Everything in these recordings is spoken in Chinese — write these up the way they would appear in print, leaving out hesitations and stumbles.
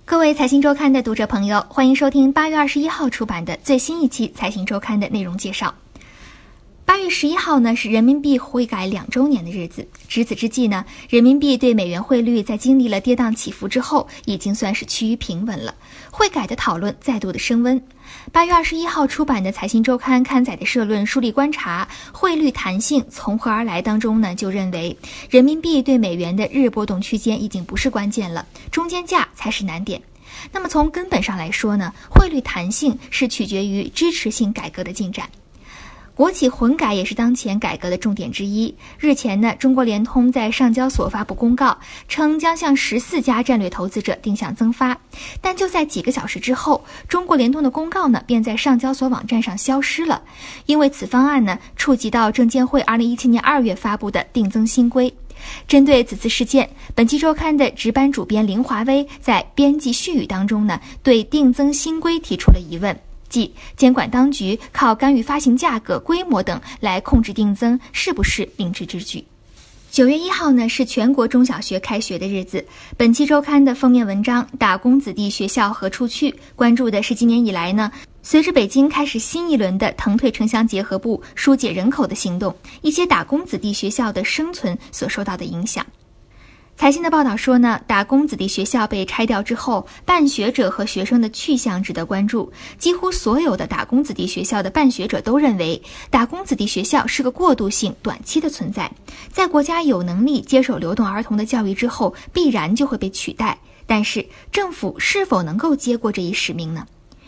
各位财新周刊的读者朋友，欢迎收听8月21号出版的最新一期财新周刊的内容介绍。8月11号呢是人民币汇改2周年的日子，值此之际呢，人民币对美元汇率在经历了跌宕起伏之后，已经算是趋于平稳了。汇改的讨论再度的升温。8月21号出版的财新周刊刊载的社论梳理观察汇率弹性从何而来当中呢，就认为人民币对美元的日波动区间已经不是关键了，中间价才是难点。那么从根本上来说呢，汇率弹性是取决于支持性改革的进展。国企混改也是当前改革的重点之一。日前呢，中国联通在上交所发布公告，称将向14家战略投资者定向增发。但就在几个小时之后，中国联通的公告呢，便在上交所网站上消失了，因为此方案呢，触及到证监会2017年2月发布的定增新规。针对此次事件，本期周刊的值班主编林华威在编辑序语当中呢，对定增新规提出了疑问。即监管当局靠干预发行价格、规模等来控制定增，是不是明智之举？9月1号呢是全国中小学开学的日子。本期周刊的封面文章《打工子弟学校何处去》关注的是今年以来呢，随着北京开始新一轮的腾退城乡结合部疏解人口的行动，一些打工子弟学校的生存所受到的影响。财新的报道说呢，打工子弟学校被拆掉之后，办学者和学生的去向值得关注。几乎所有的打工子弟学校的办学者都认为，打工子弟学校是个过渡性、短期的存在，在国家有能力接手流动儿童的教育之后，必然就会被取代。但是，政府是否能够接过这一使命呢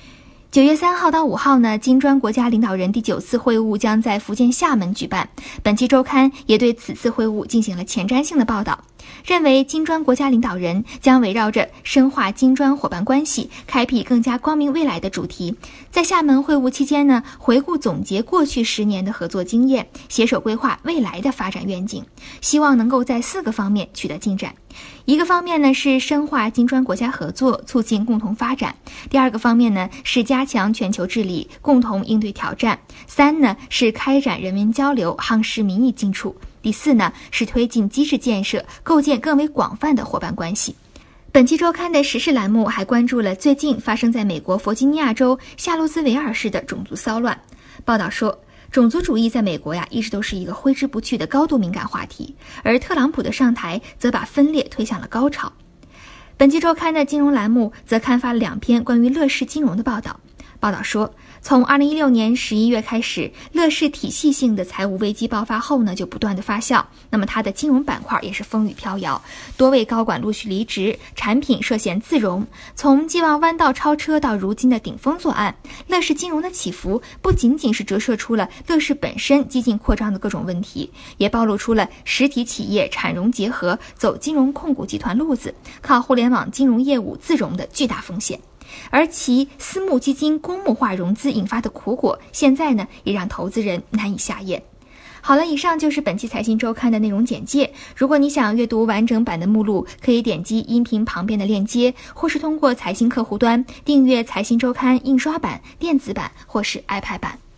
？9月3号到5号呢，金砖国家领导人第9次会晤将在福建厦门举办。本期周刊也对此次会晤进行了前瞻性的报道，认为金砖国家领导人将围绕着深化金砖伙伴关系，开辟更加光明未来的主题，在厦门会晤期间呢，回顾总结过去10年的合作经验，携手规划未来的发展愿景，希望能够在4个方面取得进展。一个方面呢是深化金砖国家合作，促进共同发展；第二个方面呢是加强全球治理，共同应对挑战；3呢是开展人文交流，夯实民意基础；第4呢是推进机制建设，构建更为广泛的伙伴关系。本期周刊的时事栏目还关注了最近发生在美国弗吉尼亚州夏洛兹维尔市的种族骚乱。报道说，种族主义在美国一直都是一个挥之不去的高度敏感话题，而特朗普的上台则把分裂推向了高潮。本期周刊的金融栏目则刊发了2篇关于乐视金融的报道。报道说，从2016年11月开始，乐视体系性的财务危机爆发后呢，就不断的发酵。那么它的金融板块也是风雨飘摇，多位高管陆续离职，产品涉嫌自融。从寄望弯道超车到如今的顶风作案，乐视金融的起伏不仅仅是折射出了乐视本身激进扩张的各种问题，也暴露出了实体企业产融结合，走金融控股集团路子，靠互联网金融业务自融的巨大风险。而其私募基金公募化融资引发的苦果，现在呢也让投资人难以下咽。好了，以上就是本期财新周刊的内容简介。如果你想阅读完整版的目录，可以点击音频旁边的链接，或是通过财新客户端订阅财新周刊印刷版、电子版或是 iPad 版。